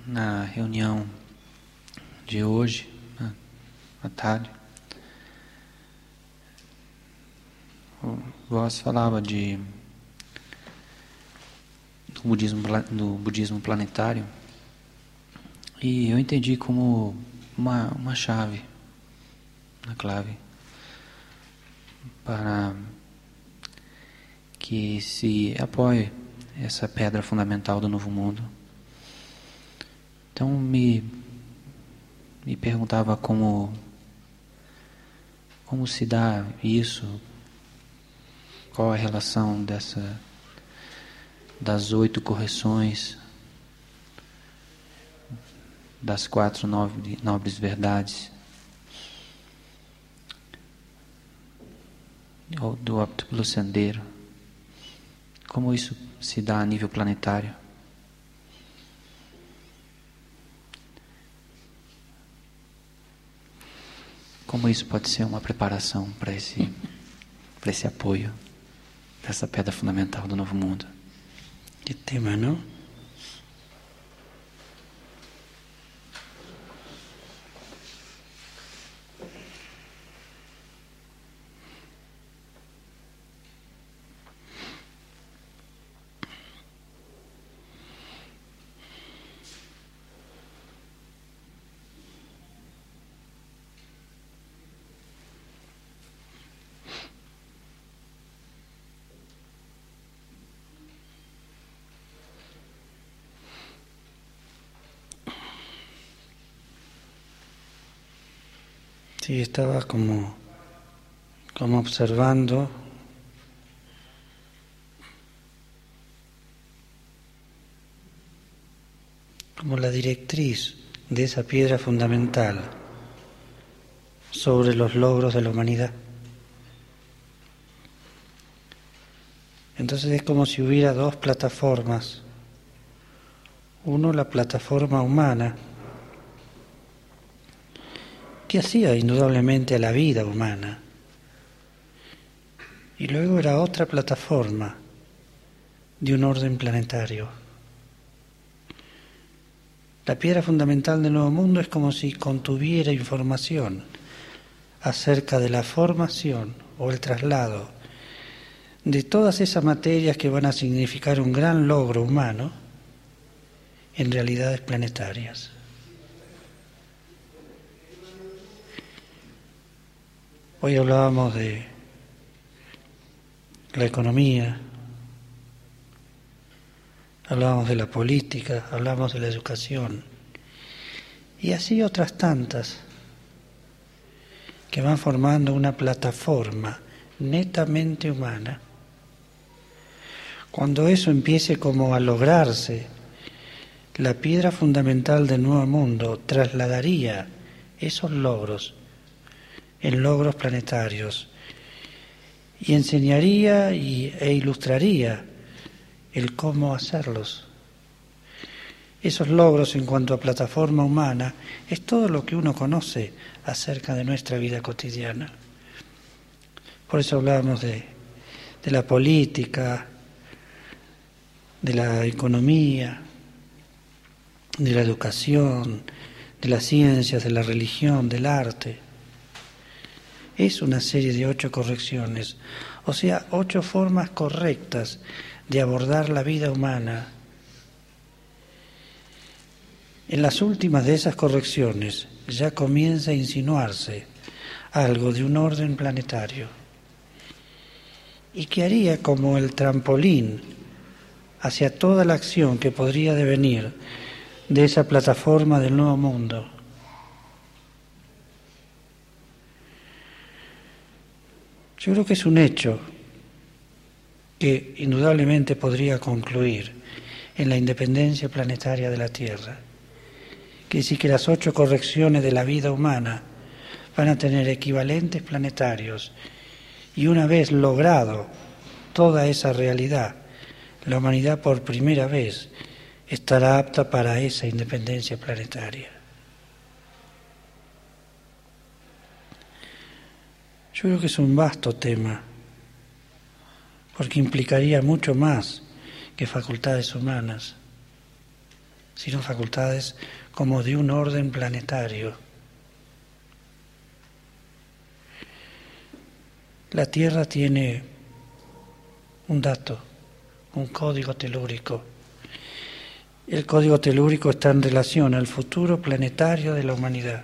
na reunião de hoje, à tarde, o Voss falava do budismo planetário, e eu entendi como uma chave, uma clave para que se apoie essa pedra fundamental do Novo Mundo. Então me perguntava como se dá isso, qual a relação das 8 correções, das 4 nobres verdades, ou do apto pelo sendeiro, como isso se dá a nível planetário. Como isso pode ser uma preparação para esse apoio dessa pedra fundamental do Novo Mundo. Que tema, não? Sí, estaba como observando como la directriz de esa piedra fundamental sobre los logros de la humanidad. Entonces es como si hubiera 2 plataformas. Uno, la plataforma humana, que hacía indudablemente a la vida humana. Y luego era otra plataforma de un orden planetario. La piedra fundamental del Nuevo Mundo es como si contuviera información acerca de la formación o el traslado de todas esas materias que van a significar un gran logro humano en realidades planetarias. Hoy hablábamos de la economía, hablábamos de la política, hablábamos de la educación, y así otras tantas que van formando una plataforma netamente humana. Cuando eso empiece como a lograrse, la piedra fundamental del Nuevo Mundo trasladaría esos logros en logros planetarios y enseñaría e ilustraría el cómo hacerlos. Esos logros en cuanto a plataforma humana es todo lo que uno conoce acerca de nuestra vida cotidiana. Por eso hablábamos de la política, de la economía, de la educación, de las ciencias, de la religión, del arte. Es una serie de 8 correcciones, o sea, 8 formas correctas de abordar la vida humana. En las últimas de esas correcciones ya comienza a insinuarse algo de un orden planetario y que haría como el trampolín hacia toda la acción que podría devenir de esa plataforma del Nuevo Mundo. Yo creo que es un hecho que indudablemente podría concluir en la independencia planetaria de la Tierra. Que sí que las 8 correcciones de la vida humana van a tener equivalentes planetarios y una vez logrado toda esa realidad, la humanidad por primera vez estará apta para esa independencia planetaria. Yo creo que es un vasto tema, porque implicaría mucho más que facultades humanas. sino facultades como de un orden planetario. La Tierra tiene un dato, un código telúrico. El código telúrico está en relación al futuro planetario de la humanidad.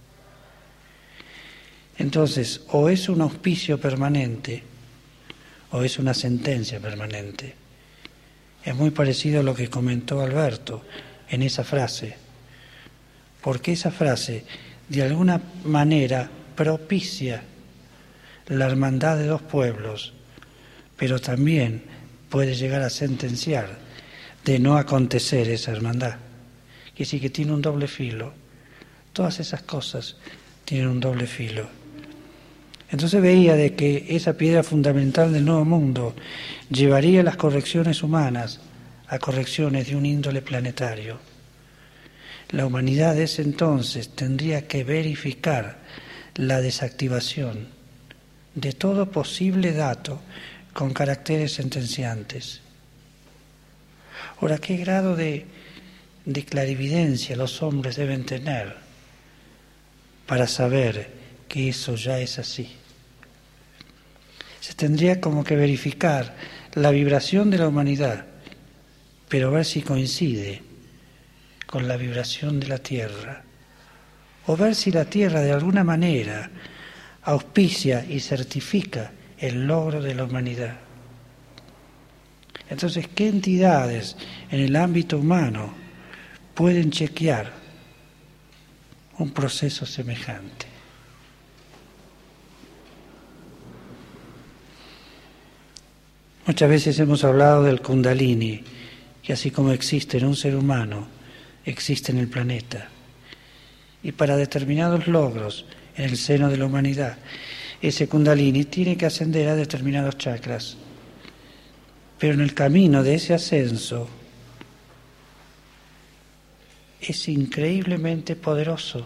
Entonces, o es un auspicio permanente o es una sentencia permanente. Es muy parecido a lo que comentó Alberto en esa frase, porque esa frase de alguna manera propicia la hermandad de dos pueblos, pero también puede llegar a sentenciar de no acontecer esa hermandad. Que sí que tiene un doble filo. Todas esas cosas tienen un doble filo. Entonces veía de que esa piedra fundamental del nuevo mundo llevaría las correcciones humanas a correcciones de un índole planetario. La humanidad de ese entonces tendría que verificar la desactivación de todo posible dato con caracteres sentenciantes. Ahora, ¿qué grado de clarividencia los hombres deben tener para saber que eso ya es así? Se tendría como que verificar la vibración de la humanidad, pero ver si coincide con la vibración de la Tierra, o ver si la Tierra de alguna manera auspicia y certifica el logro de la humanidad. Entonces, ¿qué entidades en el ámbito humano pueden chequear un proceso semejante? Muchas veces hemos hablado del Kundalini, que así como existe en un ser humano, existe en el planeta. Y para determinados logros en el seno de la humanidad, ese Kundalini tiene que ascender a determinados chakras. Pero en el camino de ese ascenso es increíblemente poderoso.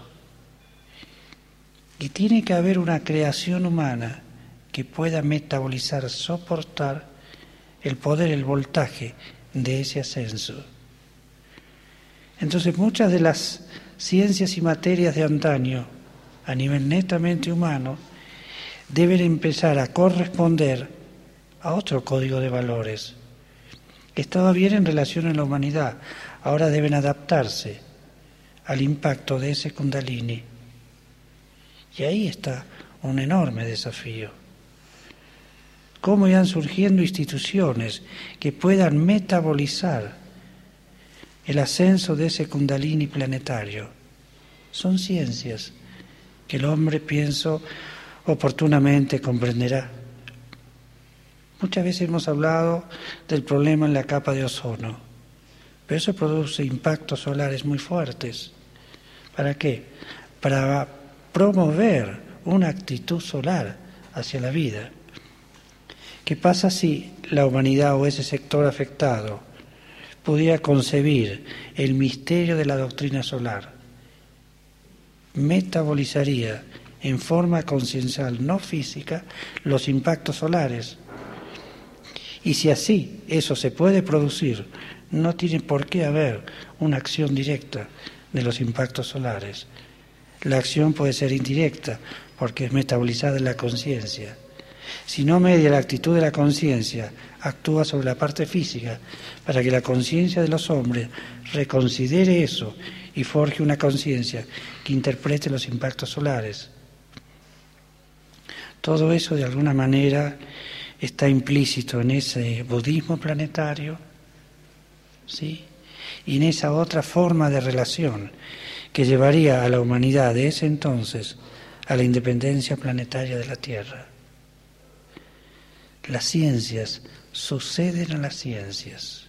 Y tiene que haber una creación humana que pueda metabolizar, soportar el poder, el voltaje de ese ascenso. Entonces muchas de las ciencias y materias de antaño, a nivel netamente humano, deben empezar a corresponder a otro código de valores. Estaba bien en relación a la humanidad, ahora deben adaptarse al impacto de ese Kundalini. Y ahí está un enorme desafío. Cómo irán surgiendo instituciones que puedan metabolizar el ascenso de ese Kundalini planetario. Son ciencias que el hombre, pienso, oportunamente comprenderá. Muchas veces hemos hablado del problema en la capa de ozono, pero eso produce impactos solares muy fuertes. ¿Para qué? Para promover una actitud solar hacia la vida. ¿Qué pasa si la humanidad o ese sector afectado pudiera concebir el misterio de la doctrina solar? Metabolizaría en forma conciencial, no física, los impactos solares. Y si así eso se puede producir, no tiene por qué haber una acción directa de los impactos solares. La acción puede ser indirecta, porque es metabolizada en la conciencia. Si no media la actitud de la conciencia, actúa sobre la parte física para que la conciencia de los hombres reconsidere eso y forje una conciencia que interprete los impactos solares. Todo eso de alguna manera está implícito en ese budismo planetario, ¿sí? Y en esa otra forma de relación que llevaría a la humanidad de ese entonces a la independencia planetaria de la Tierra. Las ciencias suceden a las ciencias.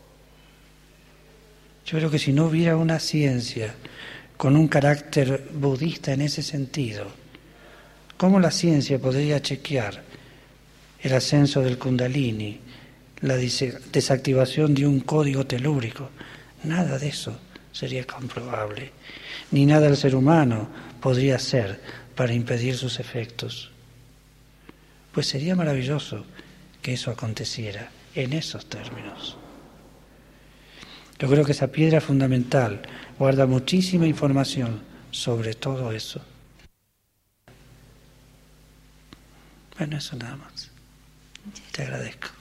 Yo creo que si no hubiera una ciencia con un carácter budista en ese sentido, ¿cómo la ciencia podría chequear el ascenso del Kundalini, la desactivación de un código telúrico? Nada de eso sería comprobable, ni nada el ser humano podría hacer para impedir sus efectos. Pues sería maravilloso que eso aconteciera en esos términos. Yo creo que esa piedra fundamental guarda muchísima información sobre todo eso. Bueno, eso nada más. Te agradezco.